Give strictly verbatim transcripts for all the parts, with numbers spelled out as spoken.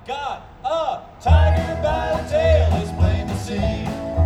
got a tiger by the tail, it's plain to see.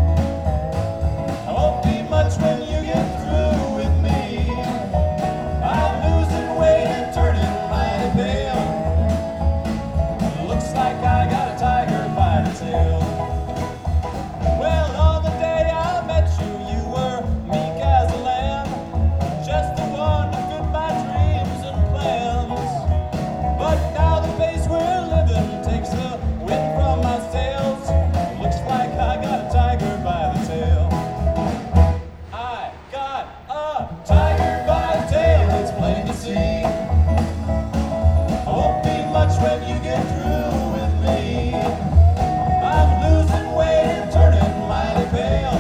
I won't be much when you get through with me. I'm losing weight and turning mighty pale. Looks like I got a tiger by the tail. Well, on the day I met you, you were meek as a lamb, just the one to fit my dreams and plans. But now the pace we're living takes the wind from my sails. Looks like I got a tiger by the tail. I got a tiger by the tail, it's plain to see. I won't be much when you get through with me. I'm losing weight and turning mighty pale.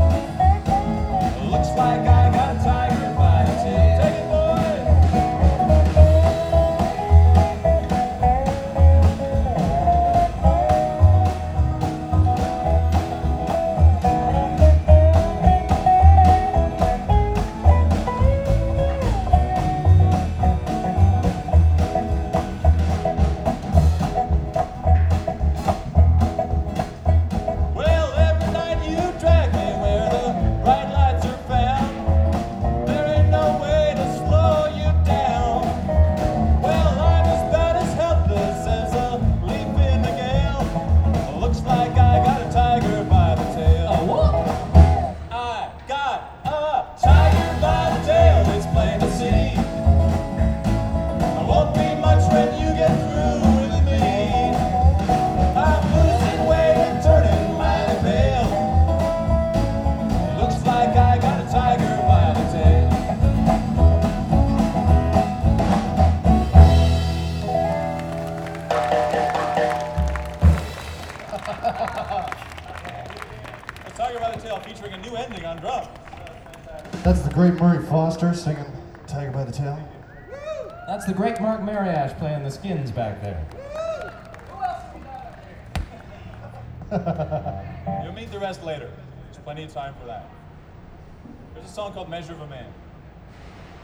Looks like I got a tiger by the tail. Take it, boy! Well, every night you drag me where the bright lights are found. There ain't no way to slow you down. Well, I'm as bad as helpless as a leaf in the gale. Looks like I got a tiger by the tail. A what? I got a tiger by the tail, it's plain to see. I won't be much when you get through with me. I'm losing weight and turning mighty pale. Looks like I got a tiger by the tail. A Tiger by the Tail featuring a new ending on drums. That's the great Murray Foster singing Tiger by the Tail. That's the great Mark Mariash playing the skins back there. You'll meet the rest later. There's plenty of time for that. There's a song called Measure of a Man.